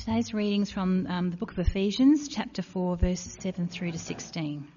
Today's readings from the book of Ephesians, chapter 4, verses 7 through to 16.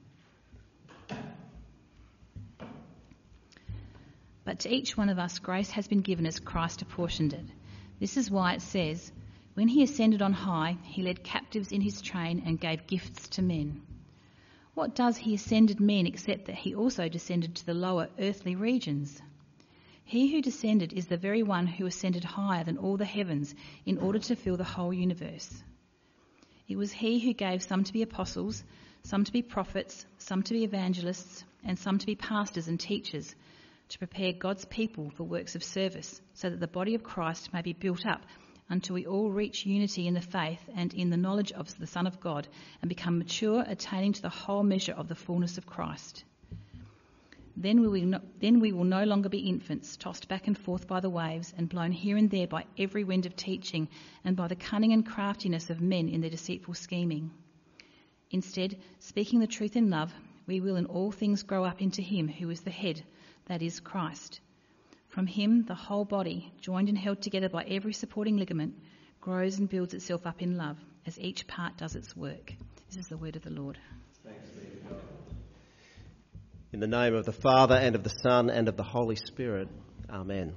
But to each one of us grace has been given as Christ apportioned it. This is why it says, when he ascended on high, he led captives in his train and gave gifts to men. What does he ascended mean except that he also descended to the lower earthly regions? He who descended is the very one who ascended higher than all the heavens in order to fill the whole universe. It was he who gave some to be apostles, some to be prophets, some to be evangelists, and some to be pastors and teachers, to prepare God's people for works of service, so that the body of Christ may be built up until we all reach unity in the faith and in the knowledge of the Son of God and become mature, attaining to the whole measure of the fullness of Christ. Then we will no longer be infants, tossed back and forth by the waves and blown here and there by every wind of teaching and by the cunning and craftiness of men in their deceitful scheming. Instead, speaking the truth in love, we will in all things grow up into him who is the head, that is Christ. From him, the whole body, joined and held together by every supporting ligament, grows and builds itself up in love, as each part does its work. This is the word of the Lord. Thanks be to God. In the name of the Father, and of the Son, and of the Holy Spirit. Amen.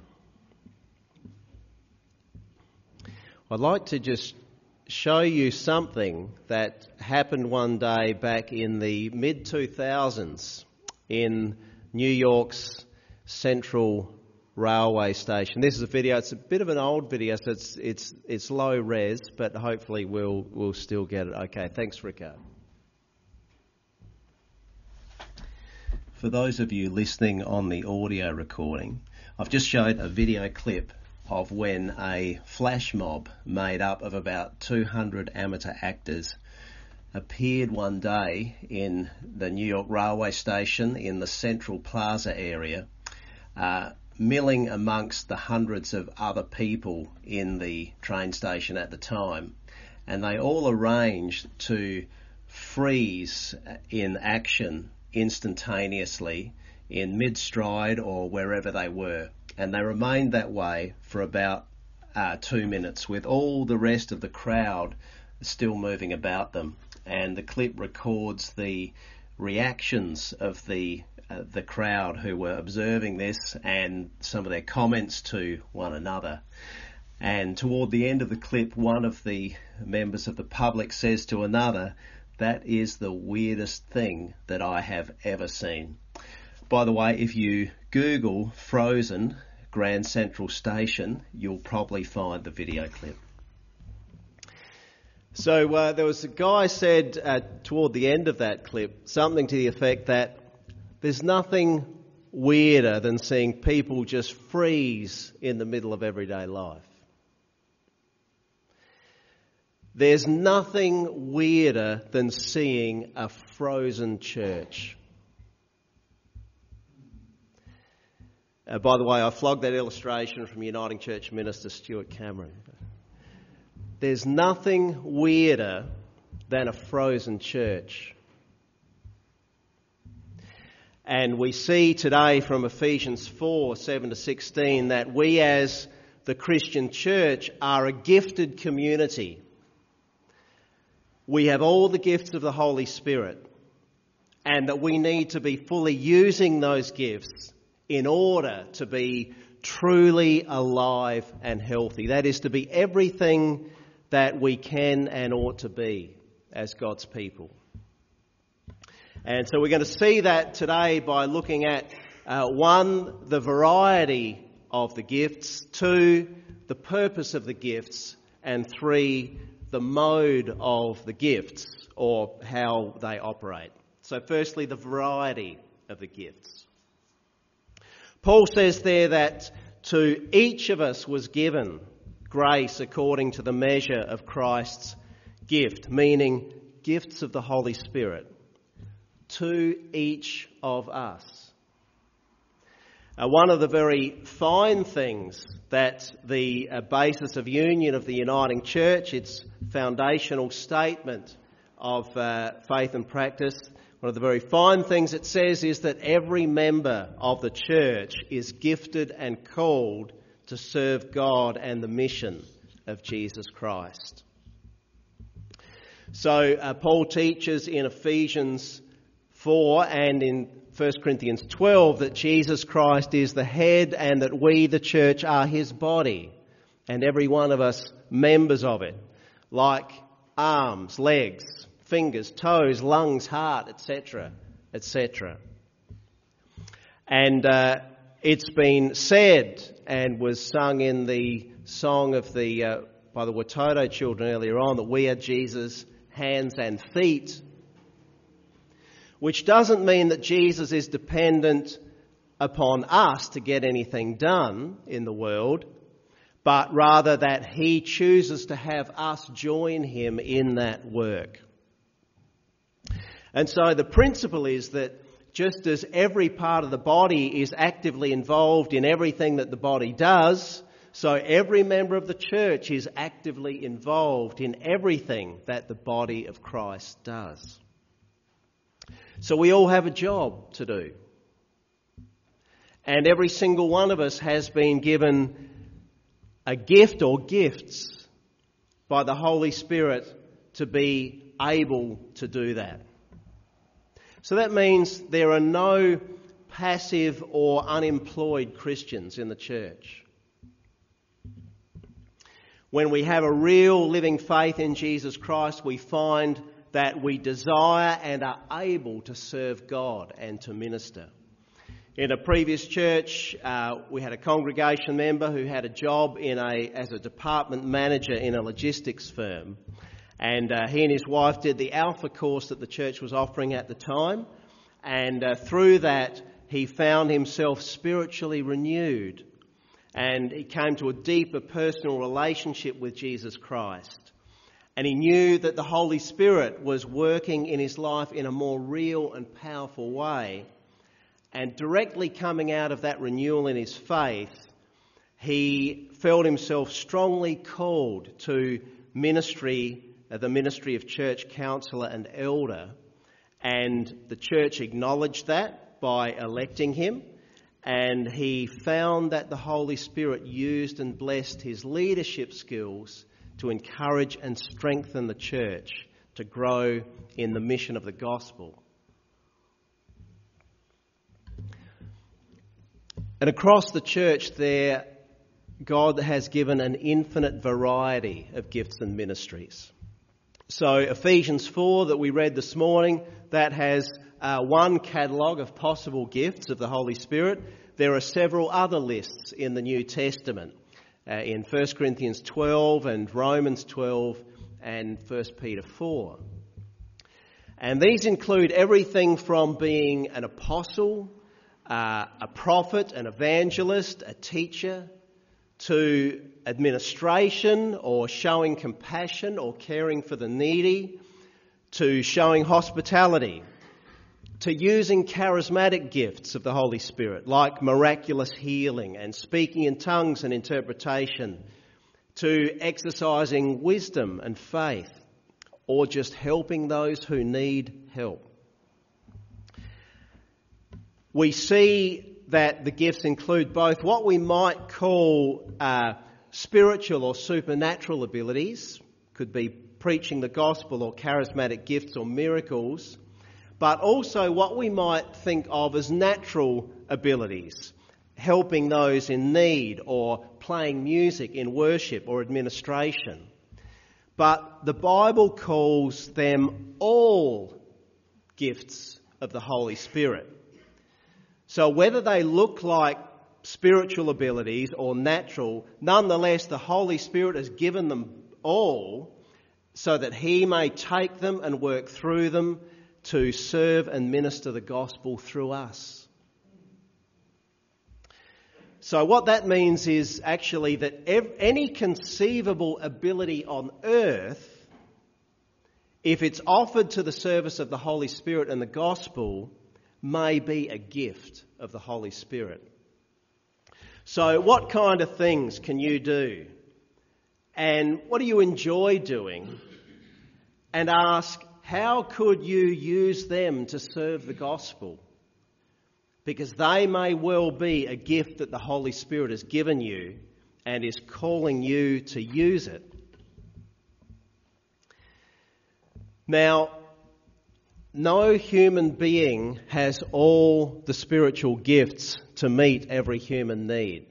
I'd like to just show you something that happened one day back in the mid-2000s in New York's Central Railway Station. This is a video. It's a bit of an old video, so it's low res, but hopefully we'll still get it. Okay, thanks, Rico. For those of you listening on the audio recording, I've just showed a video clip of when a flash mob made up of about 200 amateur actors appeared one day in the New York Railway Station in the Central Plaza area, milling amongst the hundreds of other people in the train station at the time. And they all arranged to freeze in action instantaneously in mid-stride or wherever they were. And they remained that way for about 2 minutes, with all the rest of the crowd still moving about them. And the clip records the reactions of the crowd who were observing this and some of their comments to one another. And toward the end of the clip, one of the members of the public says to another, "That is the weirdest thing that I have ever seen." By the way, if you Google Frozen Grand Central Station, you'll probably find the video clip. So there was a guy said toward the end of that clip something to the effect that there's nothing weirder than seeing people just freeze in the middle of everyday life. There's nothing weirder than seeing a frozen church. By the way, I flogged that illustration from Uniting Church minister Stuart Cameron. There's nothing weirder than a frozen church. And we see today from Ephesians 4, 7 to 16 that we as the Christian church are a gifted community. We have all the gifts of the Holy Spirit, and that we need to be fully using those gifts in order to be truly alive and healthy. That is, to be everything that we can and ought to be as God's people. And so we're going to see that today by looking at 1, the variety of the gifts, 2, the purpose of the gifts, and 3, the mode of the gifts or how they operate. So firstly, the variety of the gifts. Paul says there that to each of us was given grace according to the measure of Christ's gift, meaning gifts of the Holy Spirit, to each of us. One of the very fine things that the basis of union of the Uniting Church, its foundational statement of faith and practice, one of the very fine things it says is that every member of the church is gifted and called to serve God and the mission of Jesus Christ. So Paul teaches in Ephesians 4 and in 1 Corinthians 12 that Jesus Christ is the head and that we, the church, are his body and every one of us members of it, like arms, legs, fingers, toes, lungs, heart, etc., etc. And it's been said and was sung in the song of by the Watoto children earlier on that we are Jesus' hands and feet, which doesn't mean that Jesus is dependent upon us to get anything done in the world, but rather that he chooses to have us join him in that work. And so the principle is that just as every part of the body is actively involved in everything that the body does, so every member of the church is actively involved in everything that the body of Christ does. So we all have a job to do. And every single one of us has been given a gift or gifts by the Holy Spirit to be able to do that. So that means there are no passive or unemployed Christians in the church. When we have a real living faith in Jesus Christ, we find that we desire and are able to serve God and to minister. In a previous church, we had a congregation member who had a job as a department manager in a logistics firm. And he and his wife did the Alpha course that the church was offering at the time. And through that, he found himself spiritually renewed. And he came to a deeper personal relationship with Jesus Christ. And he knew that the Holy Spirit was working in his life in a more real and powerful way. And directly coming out of that renewal in his faith, he felt himself strongly called to ministry, the ministry of church counsellor and elder. And the church acknowledged that by electing him. And he found that the Holy Spirit used and blessed his leadership skills to encourage and strengthen the church to grow in the mission of the gospel. And across the church there, God has given an infinite variety of gifts and ministries. So Ephesians 4 that we read this morning, that has one catalogue of possible gifts of the Holy Spirit. There are several other lists in the New Testament, in 1 Corinthians 12 and Romans 12 and 1 Peter 4. And these include everything from being an apostle, a prophet, an evangelist, a teacher, to administration or showing compassion or caring for the needy, to showing hospitality, to using charismatic gifts of the Holy Spirit like miraculous healing and speaking in tongues and interpretation, to exercising wisdom and faith, or just helping those who need help. We see that the gifts include both what we might call spiritual or supernatural abilities, could be preaching the gospel or charismatic gifts or miracles, but also what we might think of as natural abilities, helping those in need or playing music in worship or administration. But the Bible calls them all gifts of the Holy Spirit. So whether they look like spiritual abilities or natural, nonetheless the Holy Spirit has given them all so that he may take them and work through them to serve and minister the gospel through us. So what that means is actually that any conceivable ability on earth, if it's offered to the service of the Holy Spirit and the gospel, may be a gift of the Holy Spirit. So what kind of things can you do? And what do you enjoy doing? And ask, how could you use them to serve the gospel? Because they may well be a gift that the Holy Spirit has given you and is calling you to use it. Now, no human being has all the spiritual gifts to meet every human need.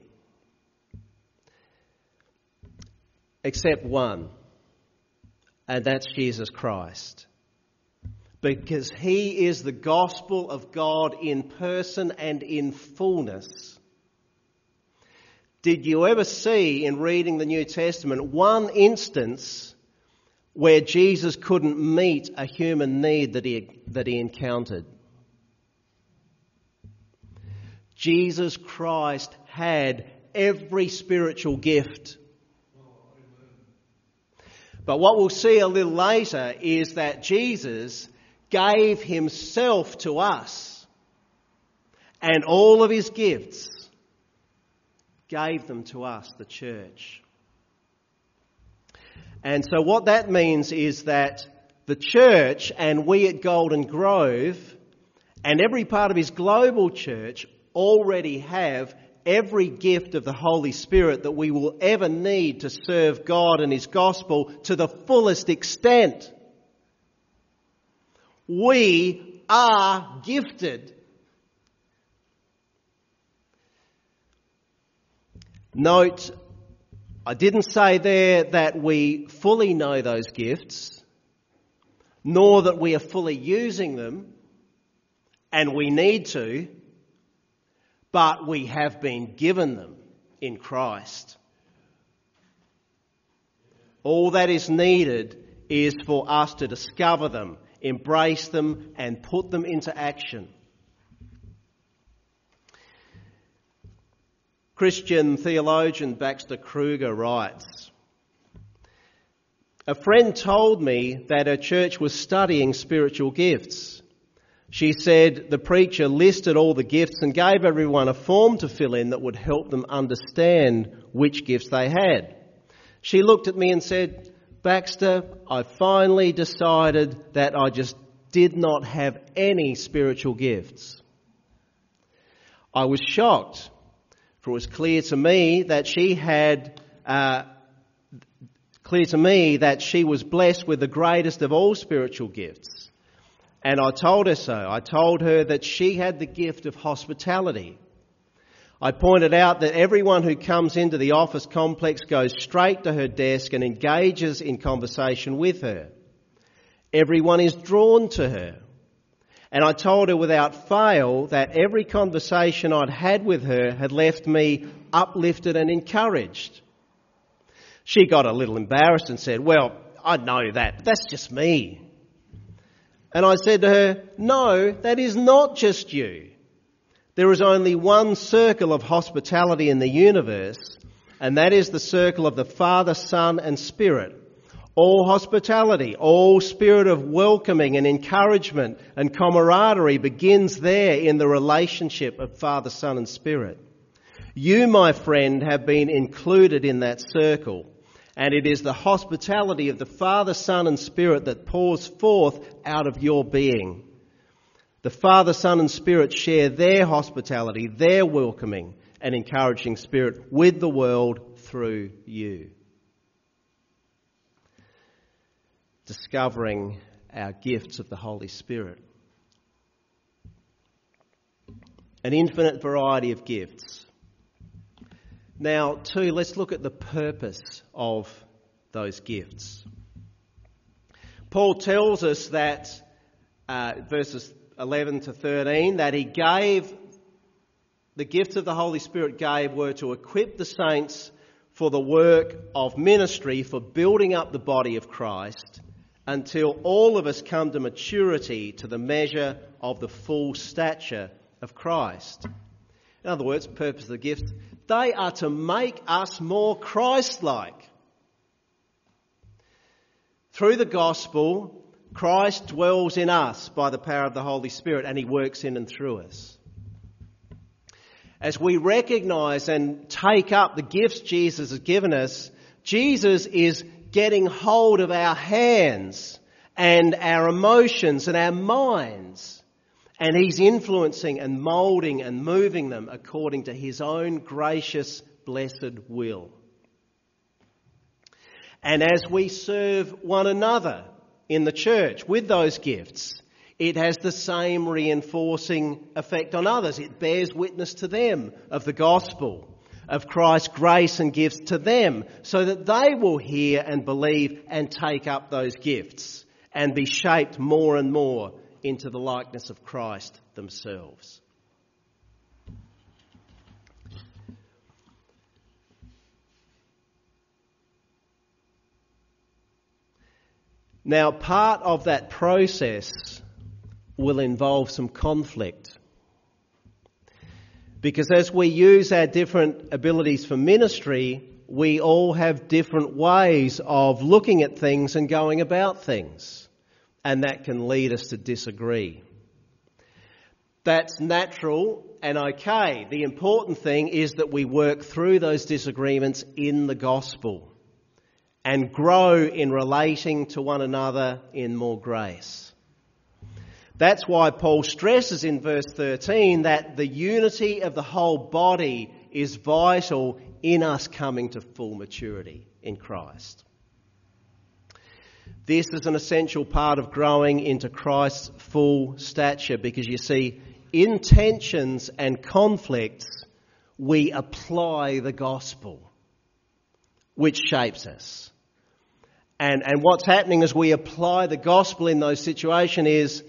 Except one, and that's Jesus Christ. Because he is the gospel of God in person and in fullness. Did you ever see in reading the New Testament one instance where Jesus couldn't meet a human need that he encountered? Jesus Christ had every spiritual gift. But what we'll see a little later is that Jesus gave himself to us, and all of his gifts gave them to us, the church. And so what that means is that the church and we at Golden Grove and every part of his global church already have every gift of the Holy Spirit that we will ever need to serve God and his gospel to the fullest extent. We are gifted. Note, I didn't say there that we fully know those gifts, nor that we are fully using them, and we need to, but we have been given them in Christ. All that is needed is for us to discover them, embrace them, and put them into action. Christian theologian Baxter Kruger writes, "A friend told me that her church was studying spiritual gifts. She said the preacher listed all the gifts and gave everyone a form to fill in that would help them understand which gifts they had. She looked at me and said, 'Baxter, I finally decided that I just did not have any spiritual gifts.' I was shocked, for it was clear to me that she was blessed with the greatest of all spiritual gifts. And I told her so. I told her that she had the gift of hospitality. I pointed out that everyone who comes into the office complex goes straight to her desk and engages in conversation with her. Everyone is drawn to her. And I told her without fail that every conversation I'd had with her had left me uplifted and encouraged. She got a little embarrassed and said, 'Well, I know that, but that's just me.' And I said to her, 'No, that is not just you. There is only one circle of hospitality in the universe, and that is the circle of the Father, Son and Spirit. All hospitality, all spirit of welcoming and encouragement and camaraderie begins there in the relationship of Father, Son and Spirit. You, my friend, have been included in that circle. And it is the hospitality of the Father, Son and Spirit that pours forth out of your being. The Father, Son and Spirit share their hospitality, their welcoming and encouraging spirit with the world through you." Discovering our gifts of the Holy Spirit. An infinite variety of gifts. Now, too, let's look at the purpose of those gifts. Paul tells us that, verses 11 to 13, that he gave, the gifts of the Holy Spirit gave were to equip the saints for the work of ministry, for building up the body of Christ, until all of us come to maturity, to the measure of the full stature of Christ. In other words, the purpose of the gifts, they are to make us more Christ-like. Through the gospel, Christ dwells in us by the power of the Holy Spirit, and he works in and through us. As we recognise and take up the gifts Jesus has given us, Jesus is getting hold of our hands and our emotions and our minds. And he's influencing and moulding and moving them according to his own gracious, blessed will. And as we serve one another in the church with those gifts, it has the same reinforcing effect on others. It bears witness to them of the gospel, of Christ's grace and gifts to them, so that they will hear and believe and take up those gifts and be shaped more and more into the likeness of Christ themselves. Now, part of that process will involve some conflict. Because as we use our different abilities for ministry, we all have different ways of looking at things and going about things. And that can lead us to disagree. That's natural and okay. The important thing is that we work through those disagreements in the gospel and grow in relating to one another in more grace. That's why Paul stresses in verse 13 that the unity of the whole body is vital in us coming to full maturity in Christ. This is an essential part of growing into Christ's full stature, because you see, in tensions and conflicts, we apply the gospel, which shapes us. And what's happening as we apply the gospel in those situations is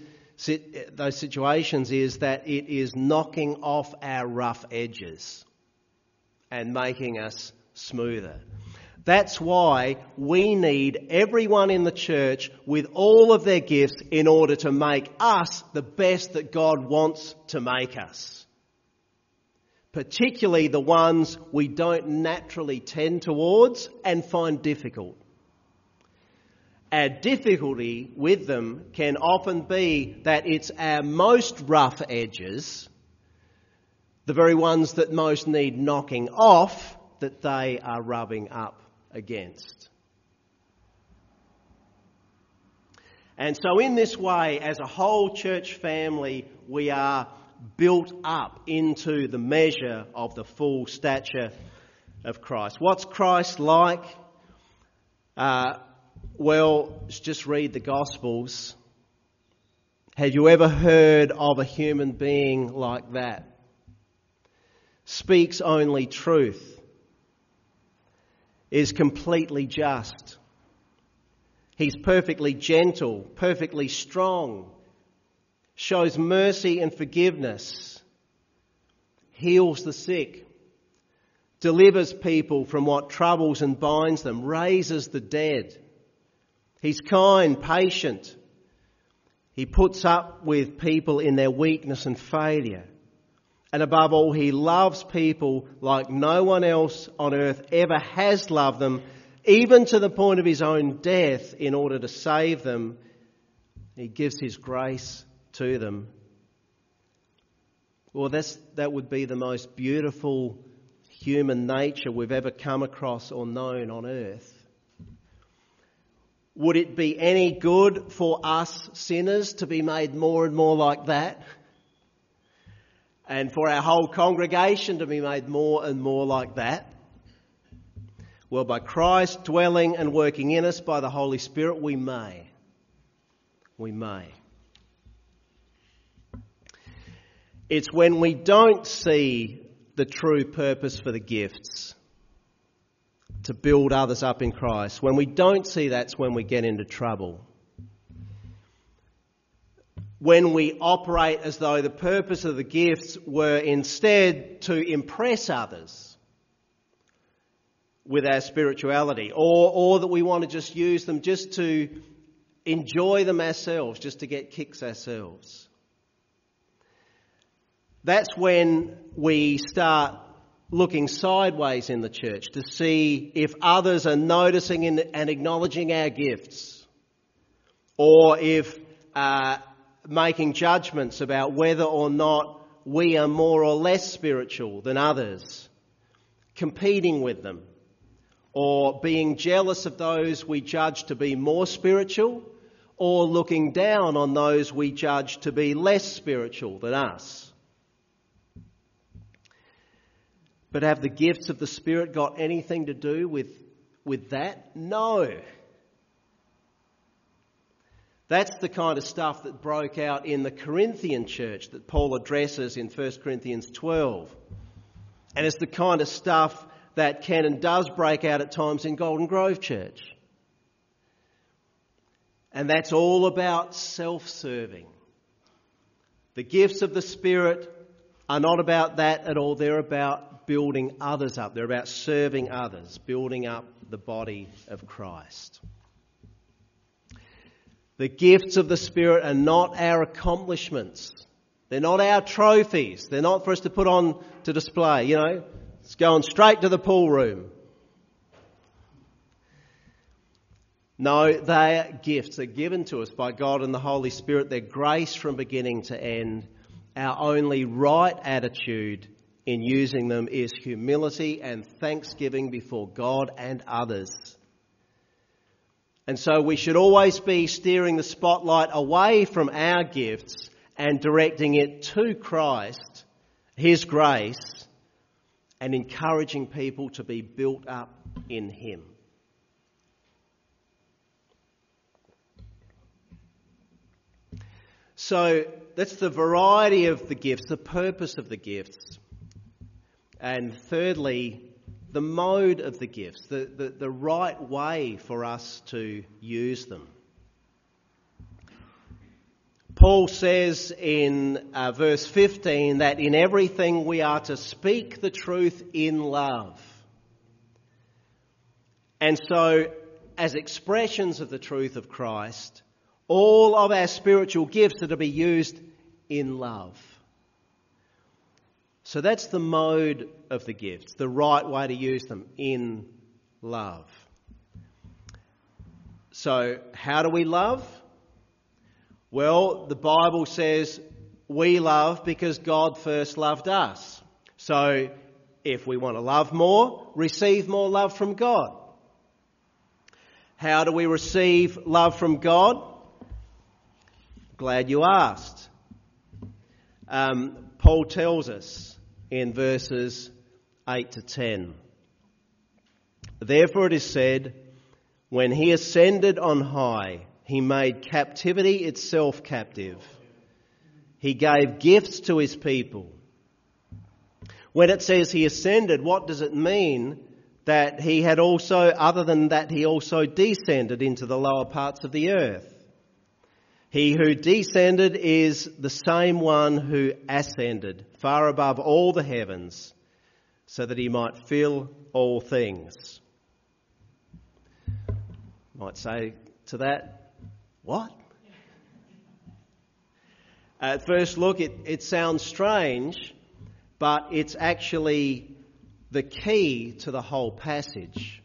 that it is knocking off our rough edges and making us smoother. That's why we need everyone in the church with all of their gifts in order to make us the best that God wants to make us. Particularly the ones we don't naturally tend towards and find difficult. Our difficulty with them can often be that it's our most rough edges, the very ones that most need knocking off, that they are rubbing up against. And so in this way, as a whole church family, we are built up into the measure of the full stature of Christ. What's Christ like? Well, just read the Gospels. Have you ever heard of a human being like that? Speaks only truth. Is completely just. He's perfectly gentle, perfectly strong. Shows mercy and forgiveness. Heals the sick. Delivers people from what troubles and binds them. Raises the dead. He's kind, patient. He puts up with people in their weakness and failure. And above all, he loves people like no one else on earth ever has loved them, even to the point of his own death in order to save them. He gives his grace to them. Well, that would be the most beautiful human nature we've ever come across or known on earth. Would it be any good for us sinners to be made more and more like that? And for our whole congregation to be made more and more like that? Well, by Christ dwelling and working in us by the Holy Spirit, we may. We may. It's when we don't see the true purpose for the gifts to build others up in Christ. When we don't see that's when we get into trouble. When we operate as though the purpose of the gifts were instead to impress others with our spirituality, or that we want to just use them just to enjoy them ourselves, just to get kicks ourselves. That's when we start looking sideways in the church to see if others are noticing and acknowledging our gifts, or if making judgments about whether or not we are more or less spiritual than others, competing with them, or being jealous of those we judge to be more spiritual, or looking down on those we judge to be less spiritual than us. But have the gifts of the Spirit got anything to do with that? No. That's the kind of stuff that broke out in the Corinthian church that Paul addresses in 1 Corinthians 12. And it's the kind of stuff that can and does break out at times in Golden Grove Church. And that's all about self-serving. The gifts of the Spirit are not about that at all. They're about building others up. They're about serving others, building up the body of Christ. The gifts of the Spirit are not our accomplishments. They're not our trophies. They're not for us to put on to display. You know, it's going straight to the pool room. No, they are gifts. They're given to us by God and the Holy Spirit. They're grace from beginning to end. Our only right attitude in using them is humility and thanksgiving before God and others. And so we should always be steering the spotlight away from our gifts and directing it to Christ, His grace, and encouraging people to be built up in Him. So that's the variety of the gifts, the purpose of the gifts. And thirdly, the mode of the gifts, the right way for us to use them. Paul says in verse 15 that in everything we are to speak the truth in love. And so, as expressions of the truth of Christ, all of our spiritual gifts are to be used in love. So that's the mode of the gifts, the right way to use them, in love. So how do we love? Well, the Bible says we love because God first loved us. So if we want to love more, receive more love from God. How do we receive love from God? Glad you asked. Paul tells us in verses 8 to 10. Therefore it is said, when he ascended on high, he made captivity itself captive. He gave gifts to his people. When it says he ascended, what does it mean? That he had also, other than that, he also descended into the lower parts of the earth. He who descended is the same one who ascended far above all the heavens, so that he might fill all things. Might say to that, what? At first look, it sounds strange, but it's actually the key to the whole passage.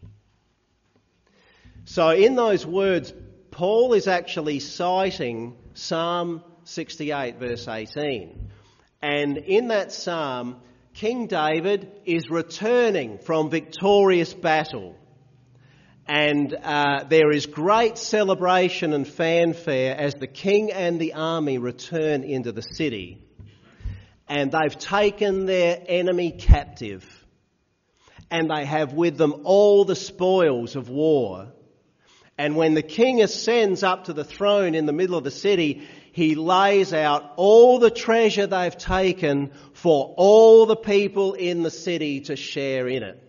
So in those words, Paul is actually citing Psalm 68 verse 18. And in that psalm, King David is returning from victorious battle. And there is great celebration and fanfare as the king and the army return into the city. And they've taken their enemy captive. And they have with them all the spoils of war. And when the king ascends up to the throne in the middle of the city, he lays out all the treasure they've taken for all the people in the city to share in it.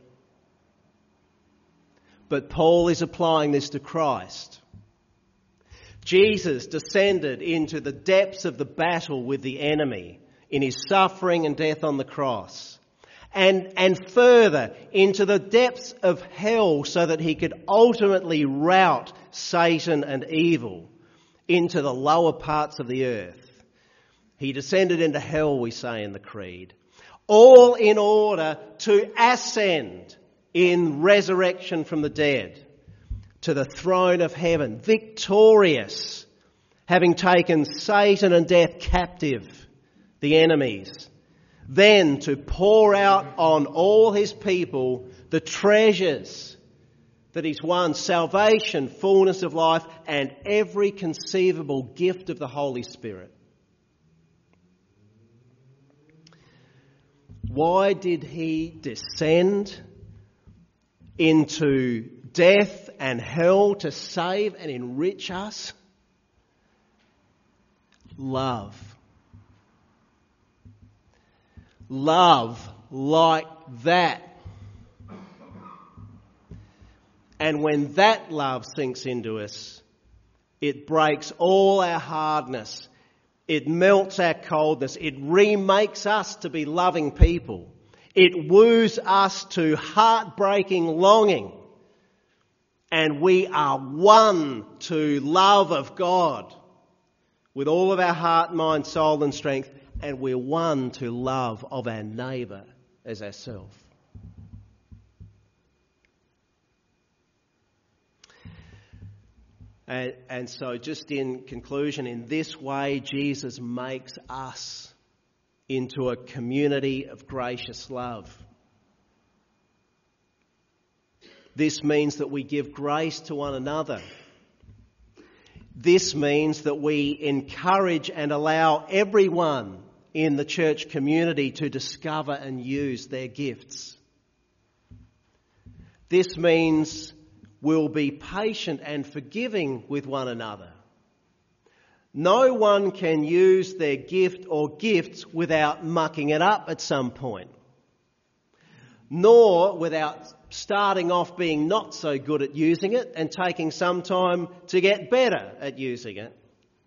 But Paul is applying this to Christ. Jesus descended into the depths of the battle with the enemy in his suffering and death on the cross. And further into the depths of hell so that he could ultimately rout Satan and evil into the lower parts of the earth. He descended into hell, we say in the Creed, all in order to ascend in resurrection from the dead to the throne of heaven, victorious, having taken Satan and death captive, the enemies. Then to pour out on all his people the treasures that he's won, salvation, fullness of life, and every conceivable gift of the Holy Spirit. Why did he descend into death and hell to save and enrich us? love. Love like that. And when that love sinks into us, it breaks all our hardness. It melts our coldness. It remakes us to be loving people. It woos us to heartbreaking longing. And we are won to love of God with all of our heart, mind, soul and strength. And we're won to love of our neighbour as ourselves. And so just in conclusion, in this way, Jesus makes us into a community of gracious love. This means that we give grace to one another. This means that we encourage and allow everyone in the church community to discover and use their gifts. This means we'll be patient and forgiving with one another. No one can use their gift or gifts without mucking it up at some point, nor without starting off being not so good at using it and taking some time to get better at using it.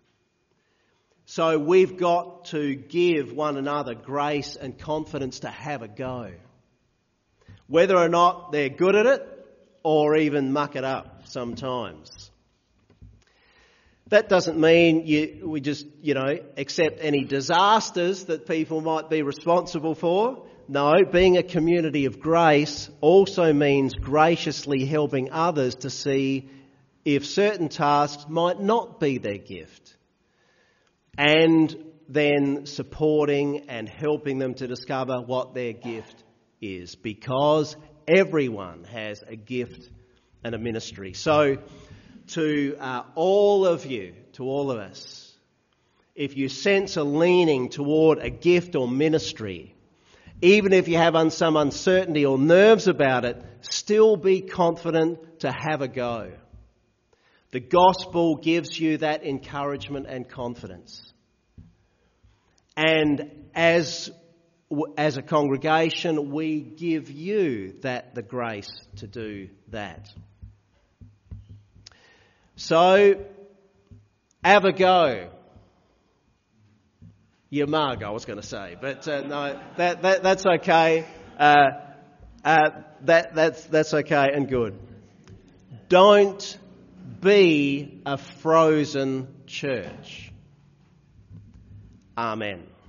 So we've got to give one another grace and confidence to have a go, whether or not they're good at it or even muck it up sometimes. That doesn't mean we just, accept any disasters that people might be responsible for. No, being a community of grace also means graciously helping others to see if certain tasks might not be their gift, and then supporting and helping them to discover what their gift is, because everyone has a gift and a ministry. So to all of you, to all of us, if you sense a leaning toward a gift or ministry, even if you have some uncertainty or nerves about it, still be confident to have a go. The gospel gives you that encouragement and confidence. And as a congregation, we give you the grace to do that. So, have a go. You mug, I was going to say, but no, that's okay. That's okay and good. Don't be a frozen church. Amen.